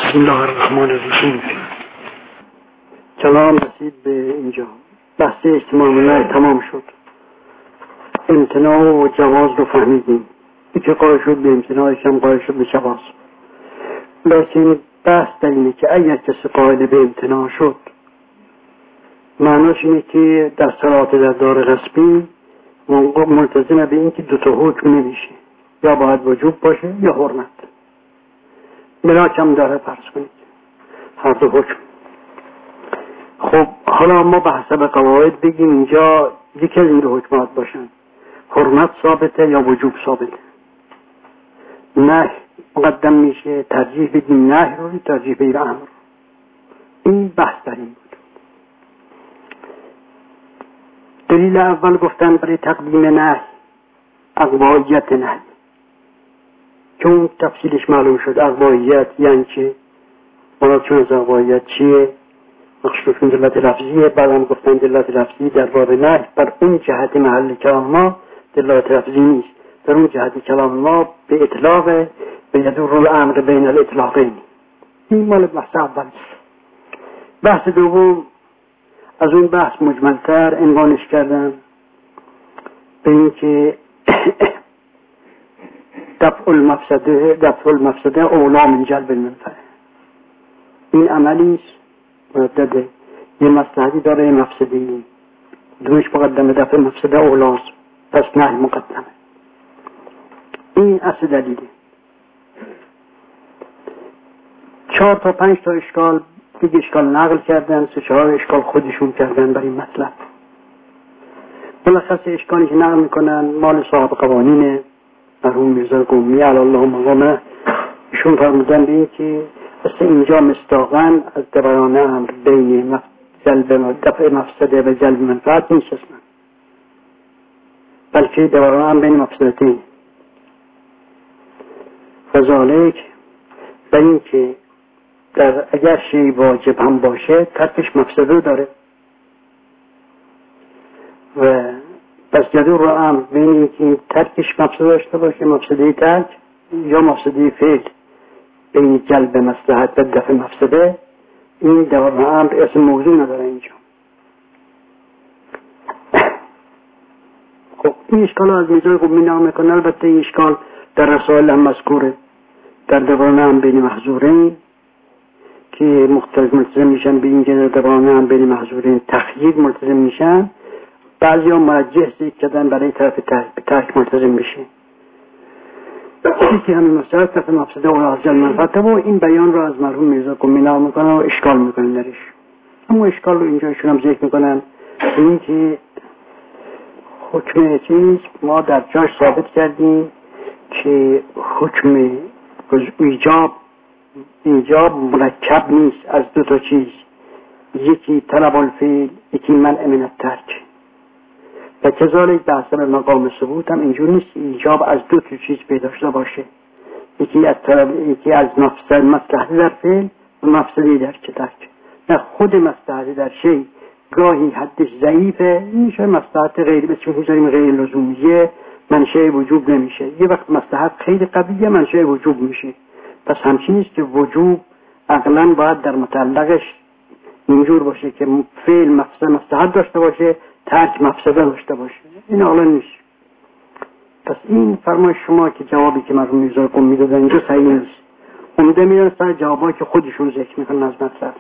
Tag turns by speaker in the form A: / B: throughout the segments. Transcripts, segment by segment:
A: بسم الله الرحمن الرحیم. کلام رسید به اینجا. بحث اجتماع تمام شد. امتناع و جواز رو فهمیدیم. که قائل شد به امتناعش هم قائل شد به جواز. لیکن بحث در اینه که اگر کسی قائل به امتناع شد، معناش اینه که در صلات در دار غصبی ملتزم به این که دوتا حکم نمیشه، یا باید وجوب باشه یا حرمت. ملاکم داره فرض کنید هر دو حکم. خب حالا ما به حسب قواعد بگیم اینجا یکی از این دو حکمات باشن، حرمت ثابته یا وجوب ثابته. نه مقدم میشه، ترجیح بدیم نه رو، ترجیح بدیم امر. این بحث در این بود. دلیل اول گفتن برای تقدیم نه اقوایت نه، چون تفصیلش معلوم شد. اقوایت یعنی چه؟ مراد چون از اقوایت چیه؟ مخصوص دلالت لفظیه. بعدم گفتن دلالت لفظی در باب نه بر اون جهت محل کلام ما دلالت لفظی نیست، در اون جهت کلام ما به اطلاق به یدور الامر بین الاطلاقین. این مال بحث اول. بحث دوم از اون بحث مجملتر عنوانش کردم به این که دفع المفسده اولا من جلب المنفعه. این عملی است مردده، یه مصلحتی داره یه مفسدی، دومش مقدمه. دفع مفسده اولاست، پس نه مقدمه. این اصل دلیله. 4 تا 5 تا اشکال دیگه اشکال نقل کردن، 3-4 اشکال خودشون کردن برای مطلب. ملخص اشکالی که نقل میکنن مال صاحب قوانینه، مرحوم میرزا قمی علی الله مقامه. ایشون فرمودن به این که اصلا اینجا مصداقاً از دوران امر بین دفع مفسده و جلب منفعت نیست اصلا، بلکه دوران امر بین مفسدتین. فذالک به این که اگر شیء واجب هم باشه ترکش مفسده داره، و پس جدور رو امر بین این که ترکش مفسده داشته باشه، مفسده ترک یا مفسده فعل، بین جلب مصلحت و دفع مفسده، این دوران امر اسم موضوع نداره اینجا. خب این اشکال از میزای خوب می نام میکنه. البته این اشکال در رسائل هم مذکوره، در دوران امر بین محظورین که مختلف ملتزم میشن به این که در دوران امر بین محظورین تخییر ملتزم میشن، بعضی ها مرجح ذکر کردن برای طرف ترک ملتزم میشه. که همین مسئله دفع مفسده و جلب منفعت و این بیان رو از مرحوم میرزا قمی نقل میکنن و اشکال میکنن درش. اما اشکال رو اینجا ایشون هم ذکر میکنن این که حکم چیز ما در جاش ثابت کردیم که حکم ایجاب مرکب نیست از 2 تا چیز، یکی طلب الفعل، یکی منع من الترک. و کذالک به حسب مقام ثبوت هم اینجور نیست ایجاب از 2 تا چیز پیدا باشه، یکی از طلب، یکی از مصلحتی در فعل و مفسدی در ترک. نه خود مصلحتی در شی گاهی حدش ضعیفه، میشه مصلحت غیر بسیم میذاریم غیر لزومیه، منشأ وجوب نمیشه. یه وقت مصلحت خیلی قویه منشأ وجوب میشه. پس همچین نیست که وجوب عقلاً باید در متعلقش اینجور باشه که فعل مصلحت داشته باشه، ترک مفسده داشته باشه. این عقلاً نیست. پس این فرمای شما که جوابی که مرحوم میرزا قمی دادن اینجا صحیح نیست. عمده میرن سر جوابایی که خودشون ذکر میکنن از مطلب.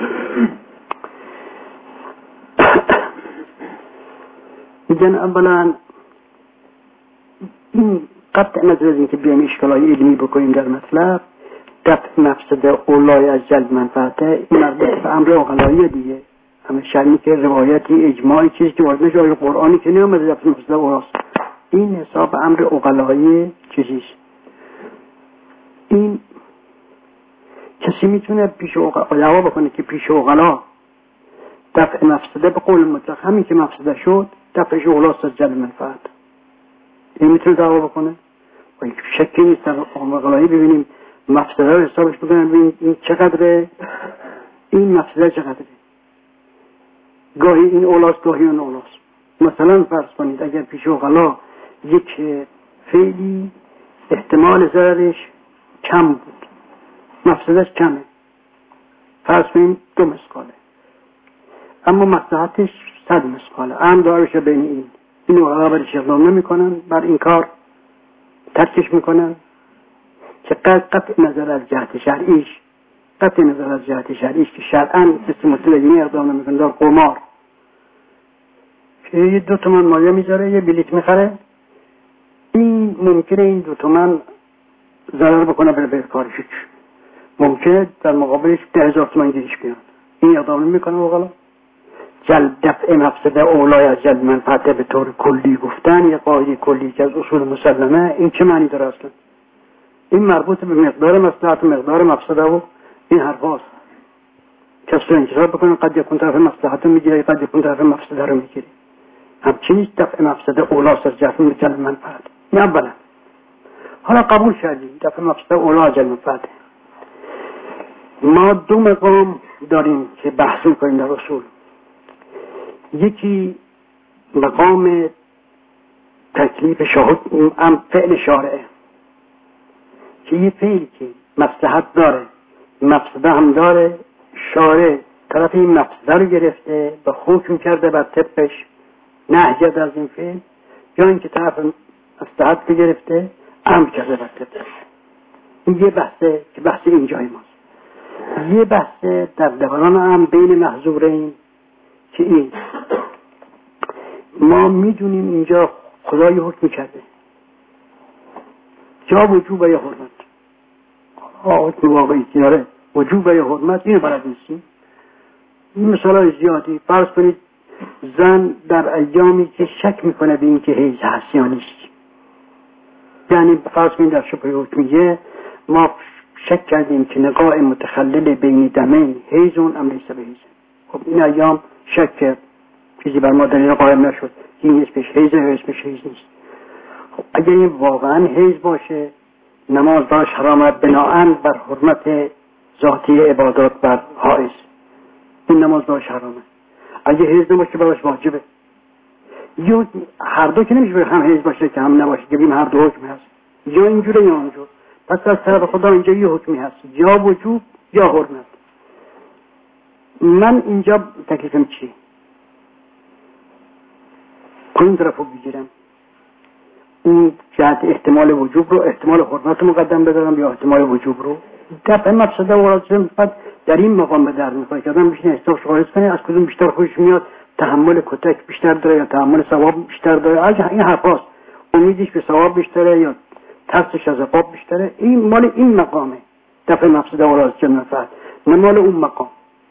A: میگن اولا این قطع نظر از این که بیایم اشکالای علمی بکنیم در مطلب، دفع مفسده اولای از جلب منفعته، این مربوط به امر عقلایی دیگه. همه شرمی که روایتی اجماعی چیزی که وارد نشه، آیه قرآنی که نیامده دفع مفسده اولاست، این حساب امر عقلایی چیزیست. این کسی میتونه پیش عقلا بکنه که پیش عقلا دفع مفسده به قول مطلق همین که مفسده شد دفعش اولاست از جلب منفعت، این میتونه دعوا بکنه. و شکی نیست در عقلایی ببینیم مفسده رو حسابش بکنن ببینیم این چقدره، این مفسده چقدره، گاهی این اولاست گاهی اون اولاست. مثلا فرض کنید اگر پیش عقلا یک فعلی احتمال ضررش کم بود، مفسدش کمه، فرض کنیم 2 مسقاله، اما مصلحتش 100 مسقاله. هم دارش بین این اوقلا برش اقدام نمی کنن، بر این کار ترکش میکنن که قطع نظر از جهت شرعیش که شرعاً کسی متلقینی اقدام نمی کنه، دار قمار که یه 2 تومن مایه میذاره، یه بلیت میخره، این ممکنه این 2 تومن ضرر بکنه به کارش، ممکنه در مقابلش 10,000 تومن گیرش بیاد. این اقدام نمیکنه اوغلا. جلب دفع مفسده اولای از جلب منفعته به طور کلی گفتن، یه قاعده کلی که از اصول مسلمه، این چه معنی داره اصلا؟ این مربوط به مقدار مصلحت و مقدار مفسده و این حرفاست. کسی رو انتظار بکنه قد یکون طرف مصلحت رو میگیره، قد یکون طرف مفسده رو میگیره. همچنین دفع مفسده اولا از جلب منفعت. این اولا. حالا قبول شدیم دفع مفسده اولا از جلب منفعت. ما 2 مقام داریم که بحث میکنیم در اصول. یکی مقام تکلیف شاهد فعل شارعه که یه فعلی که مصلحت داره مفسده هم داره، شارع طرف این مفسده رو گرفته و حکم کرده بر طبقش نهی کرده از این فعل، یا اینکه طرف مصلحت رو گرفته امر کرده بر طبقش. این یه بحثه که بحث اینجای ماست. یه بحثه در دوران هم بین محظورین که این ما میدونیم اینجا خدای حکم کرده جا وجوب یا حرمت، حکم واقعی داره وجوب یا حرمت، اینو بلد نیستیم. این مثال زیادی. فرض کنید زن در ایامی که شک میکنه به این که حیض هست یا نیست، یعنی فرض کنید در شبه حکمیه ما شک کردیم که نقاء متخلل بین دمین حیضون ام لیس بحیض. خب این ایام شک کرد، چیزی بر ما دلیل قائم نشد که این اسمش حیضه یا اسمش حیض نیست. خب اگر این واقعا حیض باشه نماز باش حرامت بناءً بر حرمت ذاتی عبادات بر حائض، این نماز باش حرامه. اگه حیض نباشه باش واجبه. یا هر دو که نمیشه هم حیض باشه که هم نباشه، که بیم هر دو حکم هست، یا اینجوره یا اونجور. پس از طرف خدا اینجا یه حکمی هست، یا وجوب یا حرمت. من اینجا تکلیفم چی؟ کدوم طرف رو بگیرم؟ اون جهت احتمال وجوب رو، احتمال حرمت رو مقدم بدارم یا احتمال وجوب رو؟ دفعه مفسده و رازم در این مقام به در میخواه که آدم بشینه حسابش خواهد کنه از کدوم بیشتر خوشش میاد، تحمل کتک بیشتر داره یا تحمل ثواب بیشتر داره. این حرف هاست. امیدش به ثواب بیشتره یا ترسش از عقاب بیشتره. این مال این مقامه، دفعه مفسده و رازم منفعت، نه مال اون مقام.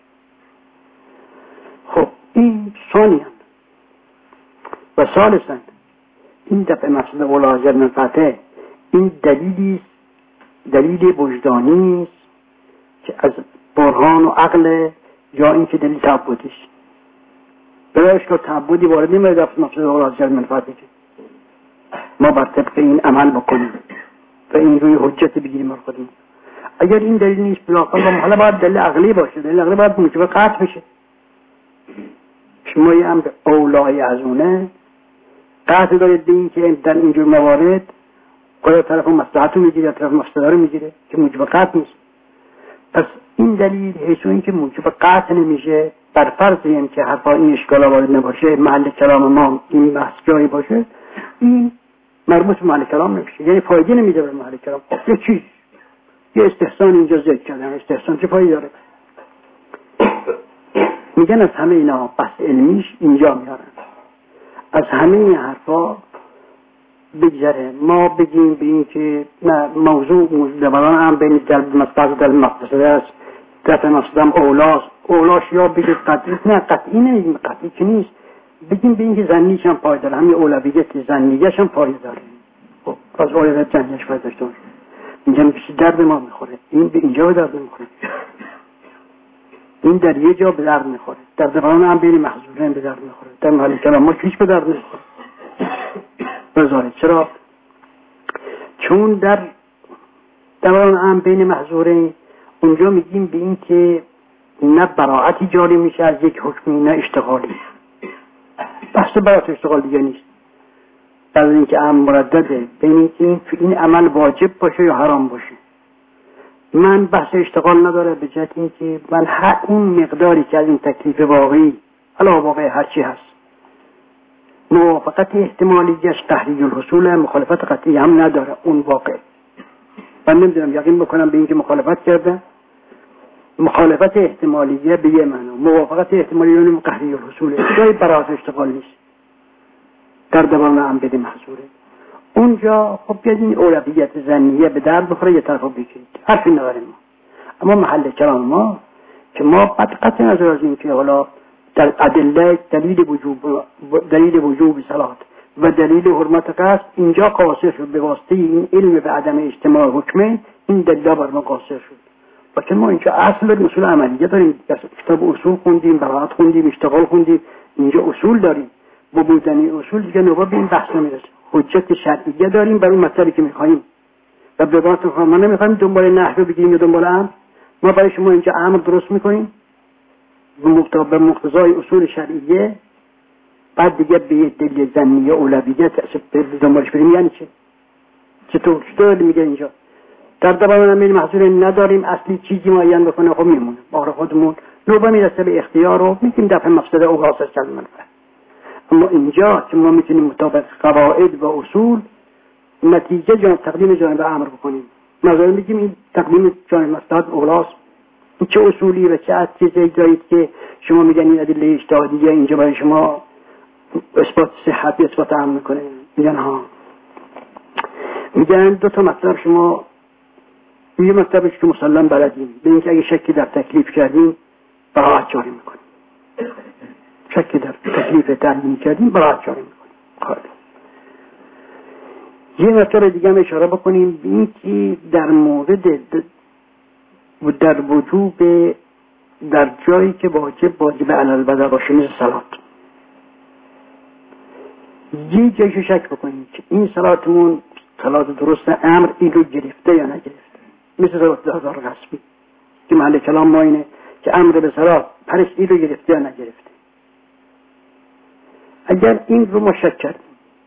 A: خب این ثانیاً و ثالثاً این دفعه مفسده و رازم منفعته این دلیل وجدانی است که از برهان و عقل یا اینکه دلیل تعبدیش. برایش که تعبدی وارد نمیشه دفعه مفسده و رازم منفعته که ما بر طبق این عمل بکنیم و این روی حجت بگیریم بر خودمون. اگر این دلیل نیست بلاقل حالا باید دلیل عقلی باشه. دلیل عقلی باید موجب قطع بشه. شما یه امر اولای از اونه قطع دارید به این که در اینجور موارد یا طرف مصلحت رو میگیره یا طرف مفسده رو میگیره که موجب قطع نیست. پس این دلیل حیث این که موجب قطع نمیشه، بر فرض این که حرفا این اشکال وارد نباشه، محل کلام ما این بحث جایی باشه، این مربوط به محل کلام نمیشه، یعنی فایده نمیده به محل کلام. یه چیز یه استحسان اینجا ذکر کردن، استحسان چه فایده داره؟ میگن از همه اینا بحث علمیش اینجا میارن، از همه این حرفا بگذره. ما بگیم به این که نه موضوع دوران هم بین جلب مصلحت و جلب مفسده است، دفع مفسده هم اولاش یا بگید قطعی، نه قطعی نمیگیم، قطعی که نیست. بگیم به این که زنیش هم پای داره، همین اولویت زنیش هم پای داره. خب از اولویت زنیش پای داشته باشه، اینجا میشه درد ما میخوره، این به اینجا به درد میخوره، این در یه جا به درد میخوره، در دوران هم بین محظورین به درد میخوره، در محل کلام ما هیچ به درد نمیخوره. بذارید چرا؟ چون در دوران هم بین محظورین اونجا میگیم به این که نه براعتی جاری میشه از یک حکمی نه اشتغالی. بحث براعت اشتغال دیگه نیست. در این که امر مردده بین این عمل واجب باشه یا حرام باشه. من بحث اشتغال نداره به جهت اینکه من اون مقداری که از این تکلیف واقعی علاوه واقع هرچی هست موافقت احتمالیش قهری الحصول، مخالفت قطعی هم نداره اون واقع. من نمیدونم یقین بکنم به اینکه مخالفت کرده. مخالفت احتمالیه به یه معنا، موافقت احتمالیه اون قهری الحصول جای براز اشتغال نیست، در دوام عمد محظوره. اونجا خب بیاد این اولویت ظنیه به درد بخوره یه طرف رو بگیرید، حرفی نداریم ما. اما محل کلام ما که ما قطع نظر از این که حالا در ادله دلیل وجوب صلات و دلیل حرمت قصد اینجا قاصر شد به واسطه این علم به عدم اجتماع حکمه، این دلیل بر ما قاصر شد. وقتی ما اینجا اصل اصول عملیه داریم، کتاب اصول خوندیم، براءت خوندیم، اشتغال خوندیم، اینجا اصول داریم. با بودن اصول دیگه نوبت به این بحث نمیرسه. حجت شرعیه داریم برای مطلبی که میخوایم و به واسطه ما نمیخوایم دنبال نحوه بگیریم یا دنبال امر. ما برای شما اینجا امر درست میکنیم به مقتضای اصول شرعیه، بعد دیگه به دلیل ظنیه اولویت دنبالش بریم. یعنی چطور میگه اینجا در دوام امیر محظور نداریم اصلی چیزی معین بکنه، خب میمونه بار خودمون نوبه میرسه به اختیار رو میگیم دفع مفسده او حاصل کرد منفعه. اما اینجا که ما میتونیم مطابق قواعد و اصول نتیجه تقدیم جانب امر بکنیم، مثلا میگیم این تقدیم جانب مصلحت اولاست. این چه اصولی و چه چیزی دارید که شما میگن این ادله اجتهادیه اینجا برای شما اثبات صحت اثبات امر میکنه؟ میگن ها، میگن دو تا مطلب شما، یه مطلبش که مسلم بلدیم به اینکه اگه شکی در تکلیف کردیم براءت جاری میکنیم، شکی در تکلیف تعیین کردیم براءت جاری میکنیم. یه مطلب دیگه هم اشاره بکنیم به اینکه در مورد در وجوب در جایی که واجب علی البدع باشه مثل صلات، یه جایشو شک بکنیم که این صلاتمون صلات درست امر این رو گرفته یا نگرفته، مثل صلات دادار غصبی که محل کلام ما اینه که امر به صلات پرش این رو گرفته یا نگرفته. اگر این رو ما شک کردیم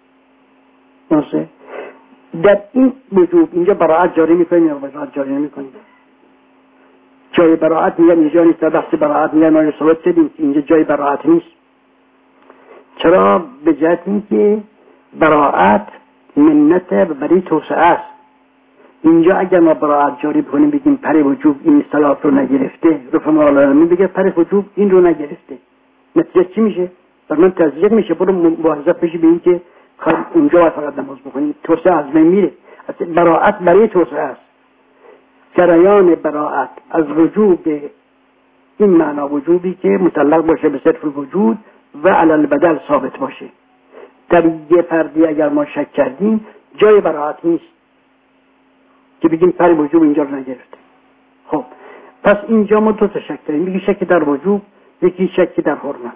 A: در این وجوب اینجا براءت جاری میکنیم یا براءت جاری نمیکنیم؟ جای براءت میگن اینجا نیست، در بحث براءت میگن ما صحبت کردیم اینجا جای براءت نیست. چرا؟ به جهت اینکه براءت منت برای توسعه است. اینجا اگر ما براءت جاری بکنیم بگیم پر وجوب این صلات رو نگرفته، رفع مولانا بگه پر وجوب این رو نگرفته، نتیجه چی میشه؟ بر من تزریق میشه. برو موظف بشی به این که اونجا فقط نماز بخونی، توسعه از بین میره. براءت برای توسعه است. جریان براءت از وجوب این معنا وجوبی که متعلق باشه به صرف الوجود و علی البدل ثابت باشه. در یه فردی اگر ما شک کردیم جای براءت نیست که بگیم پر وجوب اینجا رو نگرفته. خب پس اینجا ما دو تا شک داریم، یکی شک در وجوب، یکی شک در حرمت.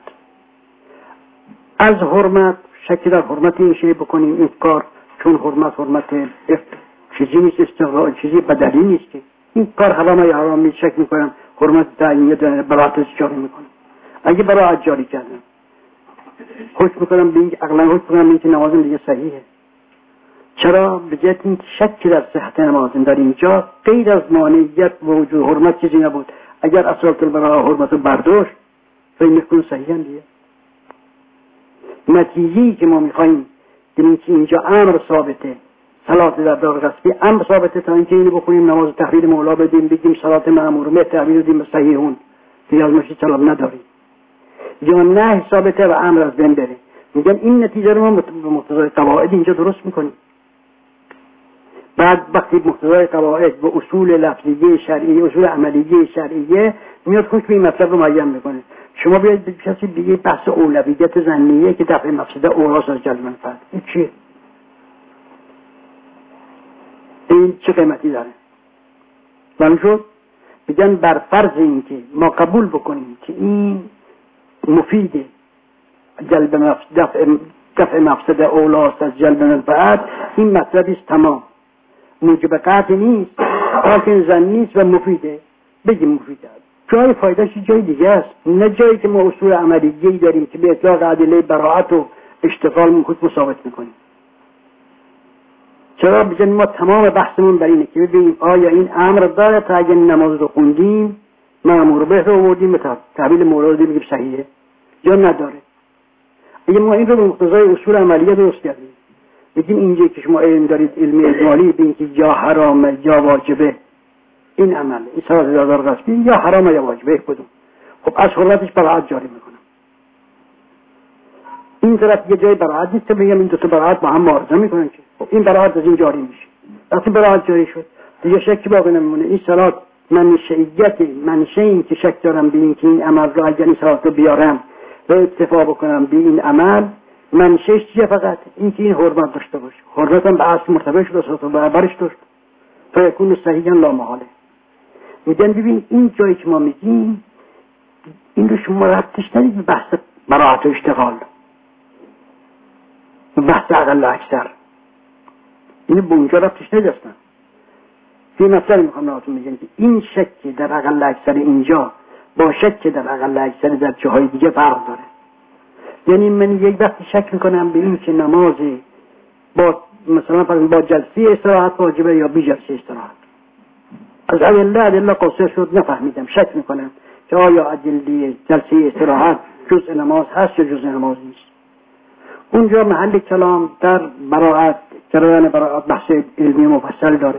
A: از حرمت شک در حرمت این شی بکنیم این کار، چون حرمت چیزی نیست، استقلال چیزی بدلی نیست که این کار حرام یا حرام نیست، شک میکنم حرمت تعیینیه داره براءت جاری میکنم. اگه براءت جاری کردم حکم میکنم به این عقلا حکم میکنم این که نمازم دیگه صحیحه. چرا؟ به جهت این شک در صحت نمازم در اینجا غیر از مانعیت و وجود حرمت چیزی نبود. اگر اصالت البراء حرمت رو برداشت فین میکن صحیحا دیگه. نتیجه‌ای که ما میخوایم این که اینجا امر ثابته، صلات در دار غصبی امر ثابته تا اینکه اینو بخونیم نماز تحویل مولا بدیم بگیم صلات مأمور تحویل بدیم صحیحون دیگه از ماشی طلب نداریم، یا نه ثابته و امر از بین بره. میگم این نتیجه رو ما به مقتضای قواعد اینجا درست میکنیم. بعد وقتی مقتضای قواعد و اصول لفظیه شرعیه اصول عملیه شرعیه میاد خوش به این مطلب رو معین میکنه. شما بیاید به کسی دیگه بحث اولویت ظنیه که دفع مفسده اوراس از جلب منفعت، این چیه؟ این چه قیمتی داره؟ معلوم شد؟ میگن بر فرض این که ما قبول بکنیم که این مفیده جلب دفع مفسده اولاس از جلب منفعت، این مطلبی است تمام، موجب قطع نیست، حاکم زن نیست و مفیده. بگیم مفیده، جای فایدهش جای دیگه است، نه جایی که ما اصول عملیه‌ای داریم که به اطلاق ادله براءت و اشتغال خود ثابت میکنیم. چرا بجن ما تمام بحثمون بر اینه که ببینیم آیا این امر داره تا اگه نماز رو خوندیم مأمور به رو آوردیم به تعبیل موردی بگیم صحیحه یا نداره. اگه ما این رو به مقتضای اصول عملیه درست کردیم بگیم اینجا که شما علم دارید علم اجمالی ببینید که یا حرامه یا واجبه این عمل این صلاة دادار غصبی یا حرامه یا واجبه کدوم، خب از حرمتش براعت جاری میکنم. این طرف یه جای براعت نیست بگم این دو تا براعت با هم معارضه میکنن که خب این براعت از این جاری میشه. وقتی براعت جاری شد دیگه شکی باقی نمیمونه. این صلاة منشأ این که شک دارم به این که این عمل رو اگر این صلاة رو بیارم و اکتفا بکنم به این عمل منشأش چیه؟ فقط این که این حرمت داشته باشه. حرمت هم به اصل مرتبط شده و برابرش داشت فیکون صحیحا لا محاله. میگن ببین این جایی که ما میگیم این رو شما ربطش ندید به بحث براعت و اشتغال، به بحث اقل اکثر، اینو به اونجا ربطش ندید اصلا. یه مسئله میخوام نهاتون میگم که این شک در اقل اکثر اینجا با شک در اقل اکثر در جاهای دیگه فرق داره. یعنی من یک وقتی شک میکنم به این که نماز با مثلا با جلسه استراحت واجبه یا بی جلسه استراحت، از ادله قاصر شد نفهمیدم، شک میکنم که آیا ادله جلسه استراحت جزء نماز هست یا جزء نماز نیست. اونجا محل کلام در براعت، جریان براعت بحث علمی مفصل داره.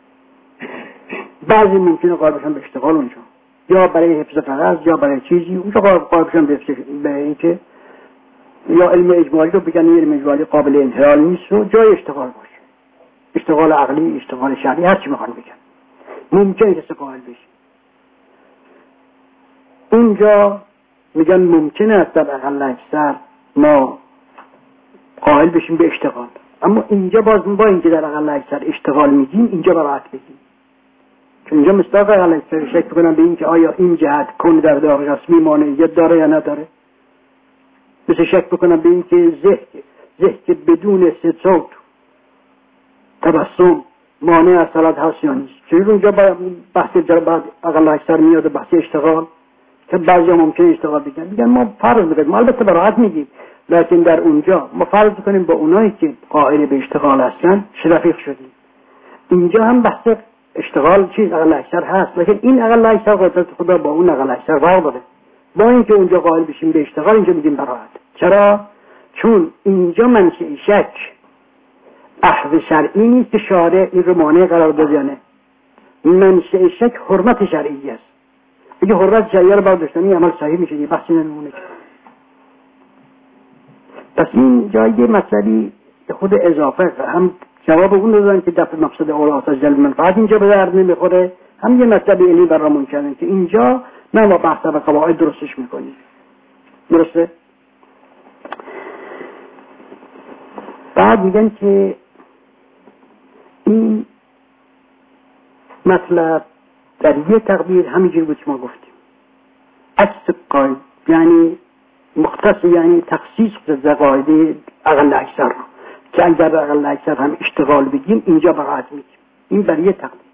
A: بعضی ممکنه قائل بشن به اشتغال اونجا یا برای حفظ فقط یا برای چیزی، اونجا قائل بشن به اینکه یا علم اجمالی رو بگن علم اجمالی قابل انحلال نیست و جای اشتغال باشه، اشتغال عقلی، اشتغال شرعی، هر چی میخوان بگن ممکنه که قائل بشه. اونجا میگن ممکنه است در اقل اکثر ما قائل بشیم به اشتغال، اما اینجا باز با اینکه در اقل اکثر اشتغال میگیم اینجا براعت بگیم، چون اینجا مصداق اقل اکثر شک بکنم به این که آیا این جهت کن در دار رسمی مانعیت داره یا نداره. مثل شک بکنم به این که ذهن بدون صوت تبسم مانع از صلاة هست یا نیست. چون اونجا بحث بعد اقل اکثر میاد بحث اشتغال که بعضی ها ممکنه اشتغال بگن ما فرض بگیم، ما البته براحت میگیم، لیکن در اونجا ما فرض کنیم با اونایی که قائل به اشتغال هستن رفیق شدیم. اینجا هم بحث اشتغال چیز اقل اکثر هست، لیکن این اقل اکثر قدرت خدا با اون اقل اکثر فرق داره. با اینکه اونجا قائل بشیم به اشتغال اینجا میگیم براحت. چرا؟ چون اینجا منشأ شک اخذ شرعی نیست که شارع این رو مانع قرار بده. منشأ شک حرمت شرعی است. اگه حرمت شرعی رو برداشتن این عمل صحیح میشه، یه بحثی نمیمونه. پس این جای مسئله خود اضافه هم جواب اون دادن که دفع مقصد اولاد از جلب منفعت اینجا به درد نمیخوره، هم یه مسئله اینی برامون کردن که اینجا نه ما بحث و قواعد درستش میکنیم. درسته؟ بعد میگن که این مطلب در یه تقدیر همینجور بود که ما گفتیم عکس قاعد، یعنی مختص، یعنی تخصیص در قاعده اقل اکثر رو که اگر اقل اکثر هم اشتغال بگیم اینجا براعت میگیم. این بر یه تقدیر.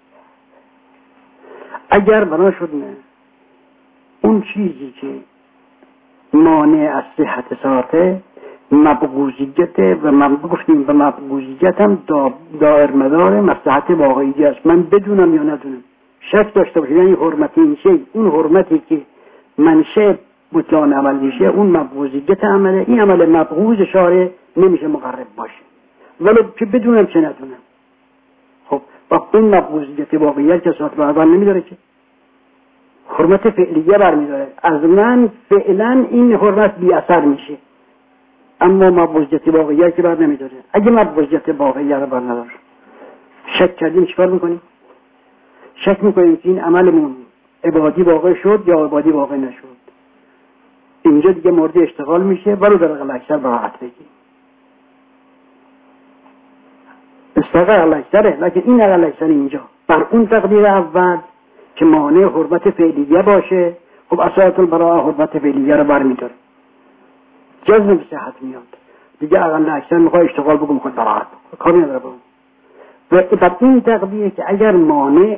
A: اگر بنا شد نه اون چیزی که مانع از صحت صلاته مبغوضیت و من گفتیم به مبغوضیت هم دائر مدار مصلحت واقعی است. من بدونم یا ندونم شک داشته باشه، یعنی حرمتی این شی، اون حرمتی که منشأ بطلان عمل میشه اون مبغوضیت عمله، این عمل مبغوض شارع نمیشه مقرب باشه ولی که بدونم چه ندونم. خب با اون مبغوضیت واقعیت که صورت بر نمیداره که حرمت فعلیه برمیداره، از من فعلا این حرمت بی اثر میشه، اما مبغوضیت واقعیت که بر نمیداره. اگه مبغوضیت واقعیت رو بر نداره شک کردیم چیکار میکنیم؟ شک میکنیم که این عملمون عبادی واقع شد یا عبادی واقع نشد. اینجا دیگه مورد اشتغال میشه ولو در اقل اکثر براحت بگیم اقل اکثره، لیکن این اقل اکثر اینجا بر اون تقدیر اول که مانع حرمت فعلیه باشه، خب اصالت البراءه حرمت فعلیه رو برمیداره، جزم به صحت میاد دیگه. اقل اکثر میخواد اشتغال بگم خود براحت کاری نداره با اون. و بر این تقدیر که اگر مانع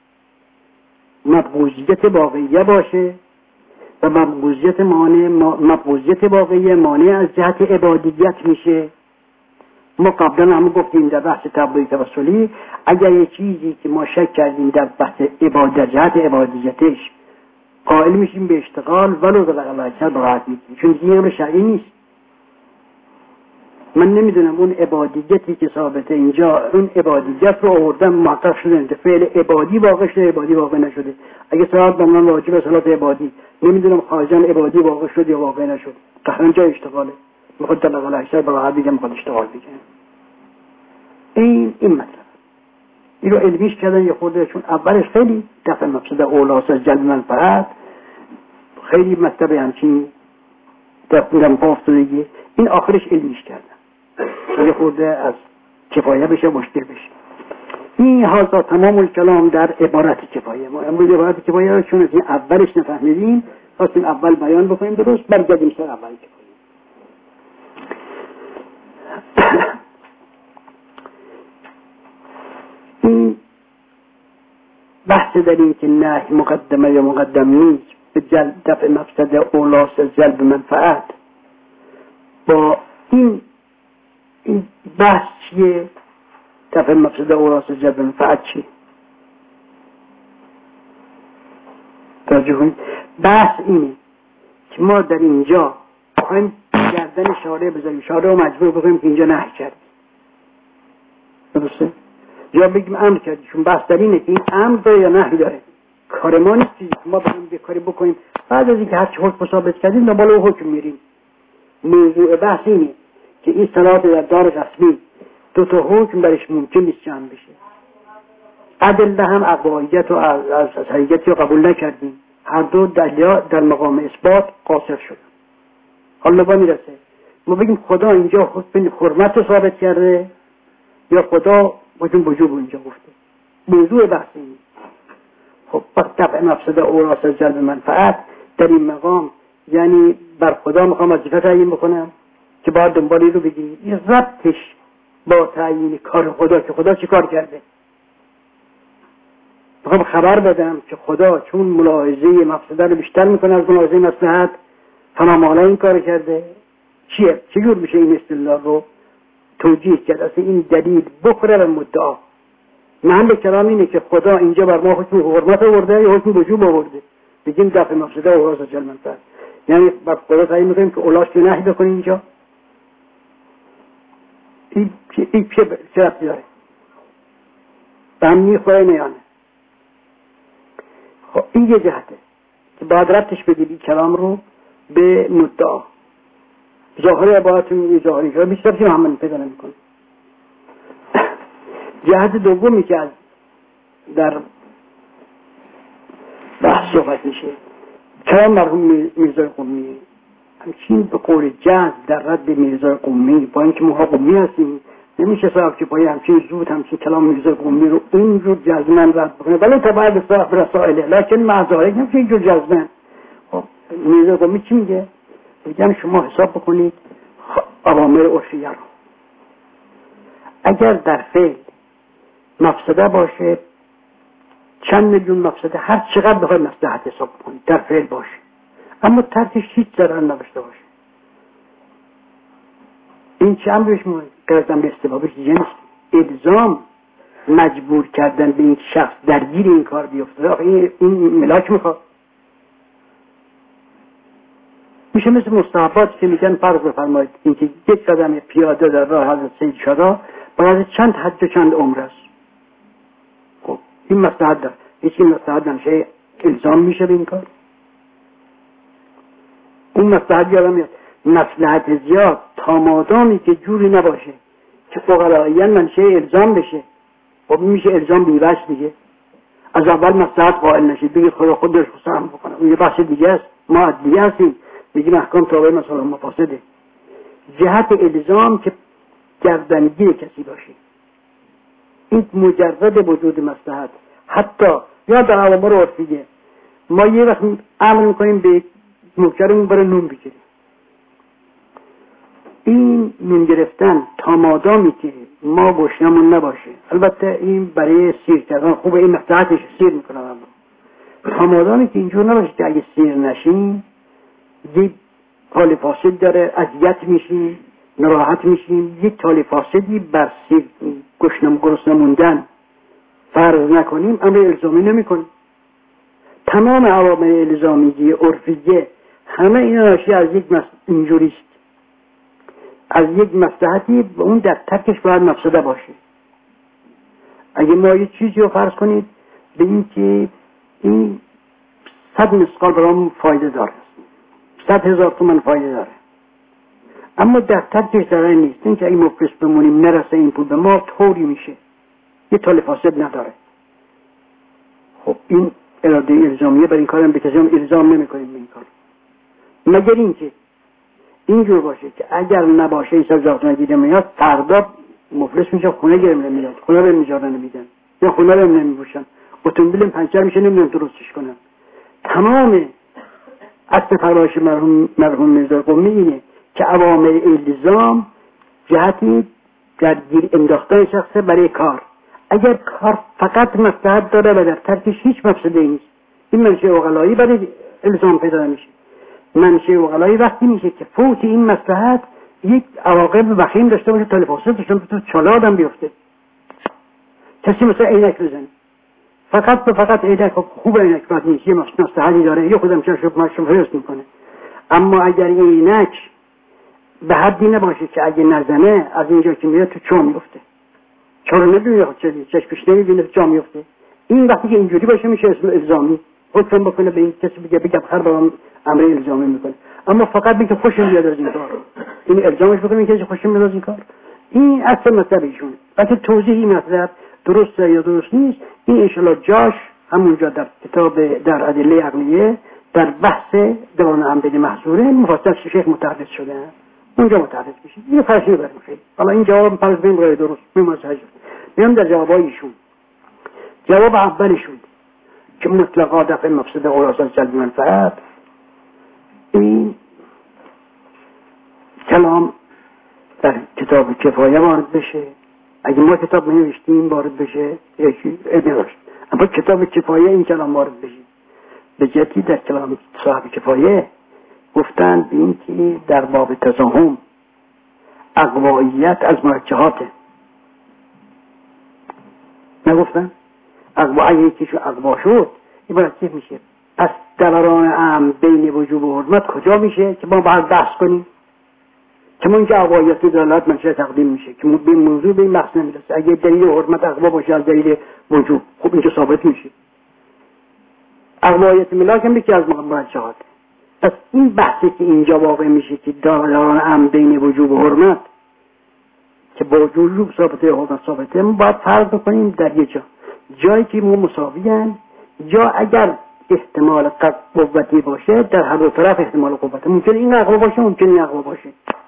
A: مبغوضیت واقعیه باشه و مبغوضیت واقعیه مانع از جهت عبادیت میشه، ما قبلا هم گفتیم در بحث تبلیغ توسلی اگر یه چیزی که ما شک کردیم در بحث عبادت جهت عبادیتش قائل میشیم به اشتغال ولو در راحت میگیم، چون دیگه امر شرعی نیست. من نمیدونم اون عبادیتی که ثابته اینجا، اون عبادیت رو آوردن محقق شده فعل عبادی واقع شده عبادی واقع نشده. اگه صلات به من واجب صلات عبادی، نمیدونم خارجان عبادی واقع شد یا واقع نشد. تا اونجا اشتغاله، میخواد در لغل اکثر براحت بگم میخواد اشتغال بگم. این مطلب این رو علمیش کردن یه خورده، چون اولش خیلی دفع مفسده اولاس از جلب منفعت، خیلی مطلب همچین دفعه پافتادگی، این آخرش علمیش کردن یه خورده از کفایه بشه مشکل بشه. این حاضر تمام الکلام در عبارت کفایه. ما امروز عبارت کفایه رو چون از این اولش نفهمیدیم خواستیم اول بیان بکنیم درست، برگردیم سر اول کفایه. این بحث در این که نهی مقدمه یا مقدم نیست به دفع مفسده اولاس جلب منفعت، با این بحث چیه؟ دفع مفسده اولاس جلب منفعت چیه؟ توجه کنید. بحث اینه که ما در اینجا بخوایم گردن شارع بذاریم، شارع رو مجبور بکنیم که اینجا نهی کردیم، درسته؟ یا بگیم امر کردیم، چون بحث در اینه که این امر داره یا نهی داره. کار ما نیست که ما بخوایم یه کاری بکنیم بعد از اینکه هر چی حکم ثابت کردیم دنبال اون حکم میریم. موضوع بحث اینه که این صلات در دار رسمی دو تا حکم برش ممکن نیست جمع بشه. ادله هم عقاییت و از حقیقت رو قبول نکردیم، هر دو دلیل در مقام اثبات قاصر شد. حالا با میرسه ما بگیم خدا اینجا حکم حرمت رو ثابت کرده یا خدا حکم وجوب اینجا گفته. موضوع بحث اینه. خب پس دفع مفسده اوراس از جلب منفعت در این مقام یعنی بر خدا میخوام وظیفه تعیین بکنم که باید دنبالی رو بگیرید. این ربطش با تعیین کار خدا که خدا چی کار کرده. میخوام خبر بدم که خدا چون ملاحظه مفسده رو بیشتر میکنه از ملاحظه مصلحت فنامالا این کار کرده. چیه؟ چجور میشه این استدلال رو توجیه کرد؟ اصلا این دلیل بخوره به مدعا. محل کلام اینه که خدا اینجا بر ما حکم حرمت آورده یا حکم وجوب آورده. بگیم دفع مفسده اوراس از جلب منفعت، یعنی بر خدا تعیین میکنیم که اولاش رو نهی بکنه اینجا. این چه ربطی داره؟ به هم میخوره نیانه. خب این یه جهته که باید ربطش بدید کلام رو به مدعا. ظاهر عبارتون یه ظاهری که بیشتر چی محمد پیدا نمیکنه. جهت دومی که در بحث صحبت میشه کلام مرحوم میرزای قمی همچین به قول جهت در رد میرزای قمی، با اینکه ما قمی هستیم نمیشه صاحب که پای همچین زود همچین کلام میرزای قمی رو اینجور جزمن رد بکنه، ولی تبعی به صاحب رسائله لیکن معذاره نمیشه اینجور جزمن. خب میرزای قمی چی میگه؟ بگم شما حساب بکنید اوامر عرفیه رو اگر در فعل مفسده باشه چند میلیون مفسده هر چقدر بخوای مصلحت حساب کنید در فعل باشه، اما ترکش هیچ ضرر نداشته باشه. این چه امرش گردن به استبابش دیگه نیست. الزام مجبور کردن به این شخص درگیر این کار بیفته این ملاک میخواد. میشه مثل مستحبات که میگن فرض بفرمایید اینکه یک قدم پیاده در راه حضرت سید شدا باید چند حج و چند عمره است. خب این مصلحت داره، هیچ این مصلحت نمیشه الزام میشه به این کار. اون مصلحت یادم میاد مصلحت زیاد تا مادامی که جوری نباشه که فقرائیان منشه الزام بشه، خب میشه الزام بیوش دیگه. از اول مصلحت قائل نشید بگید خدا خودش خصوصا بکنه، اون یه بحث دیگه است. ما دیگه هستیم میگیم احکام تابع مثلا مفاسده. جهت الزام که گردنگیر کسی باشه این مجرد وجود مصلحت. حتی یا در اوامر عرفیه ما یه وقت امر میکنیم به نوکرمون برای نون بگیریم، این نون گرفتن تا مادامی که ما گشنمون نباشه، البته این برای سیر کردن خوبه، این مصلحتش سیر میکنم، اما تا مادامی که اینجور نباشه که اگه سیر نشیم یه حال فاسد داره، اذیت میشیم، ناراحت میشیم، یک تالی فاسدی بر گرسنه موندن فرض نکنیم، امر الزامی نمیکنیم. تمام عوامل الزامیه عرفیه همه اینا ناشی از یک اینجوریست، از یک مصلحتی و اون در ترکش باید مفسده باشه. اگه ما یه چیزی رو فرض کنید به این که این 100 مثقال برام فایده داره، 100,000 تومان فایده داره، اما در ترکش ضرر نیست، این که اگه مفلس بمونیم نرسه این پول به ما طوری میشه، یه تال فاسد نداره. خب این اراده الزامیه بر این کارم به کسی هم الزام نمیکنیم به این کار، مگر اینکه اینجور باشه که اگر نباشه این 100,000 تومان دیده میاد فردا مفلس میشه، خونه گرم نمیاد، خونه رو اجاره نمیدن یا خونه رو نمیبوشن، اتومبیلم پنچر میشه نمیدونم درستش کنم. تمام اصل فرمایش مرحوم میرزا قمی اینه که عوامل الزام جهتی در گیر انداختن شخص برای کار. اگر کار فقط مصلحت داره و در ترکش هیچ مفسده نیست، این منشأ عقلایی برای الزام پیدا میشه. منشأ عقلایی وقتی میشه که فوت این مصلحت یک عواقب وخیم داشته باشه، تلفاسد داشته باشه، تو چاله آدم بیفته. کسی مثلا عینک بزنه، فقط عینک خوب عینک باید نیست، یه مصلحتی داره، یه خودم چشم فرست میکنه. اما اگر عینک به حدی نباشه که اگه نزنه از اینجا که میاد تو چا میفته، چا رو نبینه، چشمش نمیبینه، تو چا میفته. این وقتی که اینجوری باشه میشه اسم الزامی، خودتون بکنه به این کسی بگه خر برام امر الزامی میکنه. اما فقط بگه خوشم میاد از این کار، این الزامش بکنه این کسی خوشم میاد از این کار. این اصل مطلب ایشونه. وقتی توضیح این مطلب درسته یا درست نیست، این انشالله جاش همونجا در کتاب در ادله عقلیه در بحث دوان عمدی محظوره مفصل شیخ متحدث شده، اونجا متحدث میشه. این فرضی رو بریم خیلی. حالا این جواب فرض بین غیر درست میمازه. میام در جوابایشون. جواب اولشون که مطلقا دفع مفسده اوراس از جلب منفعت، این کلام در کتاب کفایه وارد بشه. اگه ما کتاب نوشتیم وارد بشه یکی ادراش، اما کتاب کفایه این کلام وارد بشه. به جدی در کلام صاحب کفایه گفتن به این که در باب تزاهم اقواییت از مرجحاته، نگفتن اقوایی که شو اقوا شد عبارت چه میشه؟ پس دوران عام بین وجوب و حرمت کجا میشه که ما باید بحث کنیم؟ که ما اینجا اقواییت دلالت منشأ تقدیم میشه که به موضوع به این بحث نمیرسه. اگه دلیل حرمت اقوا باشه از دلیل وجوب، خب اینجا ثابت میشه. اقواییت ملاک هم یکی از مرجحات. پس این بحثی که اینجا واقع میشه که دوران عام بین وجوب و حرمت که با وجوب ثابته یا حرمت ثابته، ما باید فرض بکنیم در یه جایی که ما مساویان، یا اگر احتمال قوتی باشه در هر دو طرف احتمال قوت، ممکن این اقوا باشه ممکن این اقوا باشه.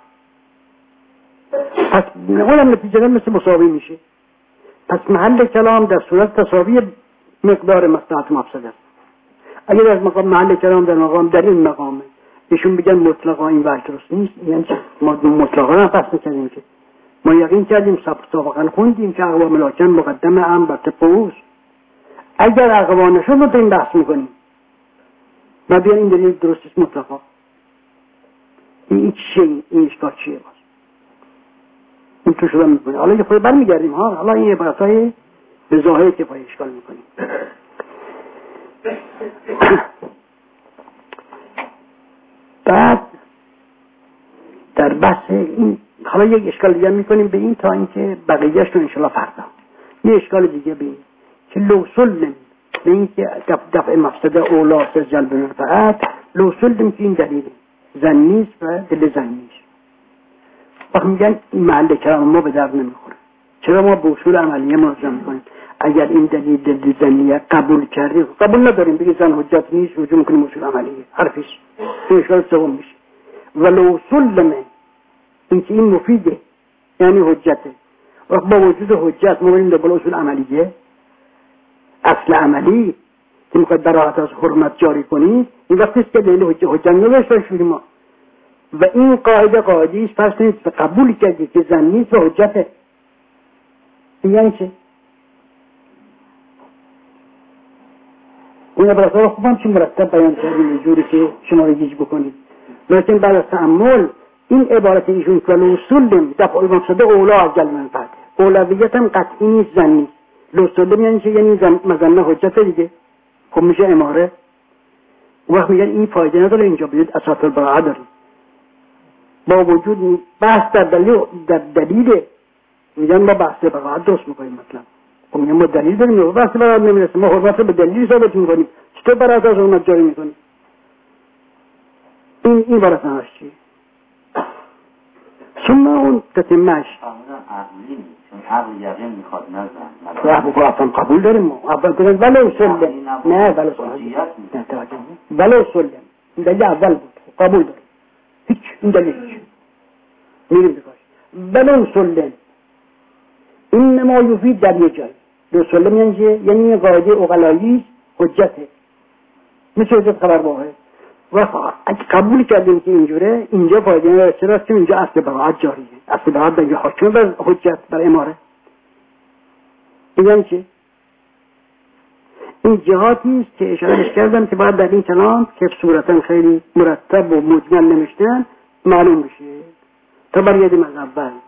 A: پس اونم نتیجه مثل مساوی میشه. پس محل کلام در صورت تساوی مقدار مصلحت مفسده است. اگر در مقام محل کلام در این مقامه ایشون بگن مطلقا این وجه درست نیست، یعنی ما مطلقا هم پس نکردیم که ما یقین کردیم سابقا خوندیم که اقوا ملاکن مقدم هم بر تفوز. اگر اقوا نشد ما این بحث میکنیم و بیان این دلیل درست است مطلقا. این چیه؟ این اشکال چیه باز؟ این تو شدن میکنیم. حالا یه خود برمیگردیم حالا این عبارتهای به ظاهر کفایه اشکال میکنیم. بعد در بحث این حالا یک اشکال دیگه میکنیم به این تا اینکه بقیه‌اش رو انشالله فردا. یه اشکال دیگه به این که لو سلم به این که دفع مفسده اولاس از جلب منفعت، لو سلم که این دلیل زن نیست و دل زن نیست. وقت میگن این محل کلام ما به درد نمیخوره. چرا ما به اصول عملیه مراجعه میکنیم؟ اگر این دلیل دل زنیه قبول کردیم، قبول نداریم بگید زن حجت نیست، رجوع میکنیم اصول عملیه حرفیش. این اشکال سوم میشه. ولو سلمه این که این مفیده یعنی حجته، وقت با وجود حجت ما بریم دنبال اصول عملیه، اصل عملی که میخواید براحت از حرمت جاری کنید، این وقتی است که دلیل حجت نداشته باشیم ما. و این قاعده است پس نیست قبول کردید که زن نیست و حجته. یعنی چه؟ این عبارت رو خوبم چون مرتب بیان کردیم یه جوری که شما رو گیج بکنید، لیکن بعد از تأمل این عبارت ایشون که لوسلم دفع المفسده اولا از جلب منفعته، اولویت هم قطعی نیست، زن نیست. لوسلم یعنی چه؟ یعنی مظنه حجت دیگه، خب میشه اماره. وقت میگن این فایده نداره اینجا بیاد اساس البراءه داریم، با وجود بحث در دلیل میگن ما بحث براءت درست میکنیم. مثلا خب میگن ما دلیل داریم، بحث براءت نمیرسه، ما حرمت به دلیل ثابت میکنیم، چطور براءت از اون جاری میکنیم؟ این براءت نهاش چیه؟ ثم اون تتمهش
B: عقلی نیست، چون عقل یقین میخواد نزن
A: اصلا قبول داریم ما اول کنیم ولو سلم، نه ولو سلم، ولو سلم این دلیل اول بود، قبول داریم، هیچ این دلیل هیچ میریم بکاش. ولو سلم اینما یفید در یه جای. لو سلم یعنی چه؟ یعنی قاعده اقلایی حجته، مثل حجت خبر واحد. و اگه قبول کردیم که اینجوره، اینجا فایده نداره. چرا؟ چون اینجا اصل براءت جاریه، اصل براءت دیگه حاکم بر حجت، بر اماره. یعنی چه؟ این جهاتی است که اشارهش کردم که باید در این کلام که صورتا خیلی مرتب و مجمل نوشتن معلوم بشه تا بر یادیم از اول.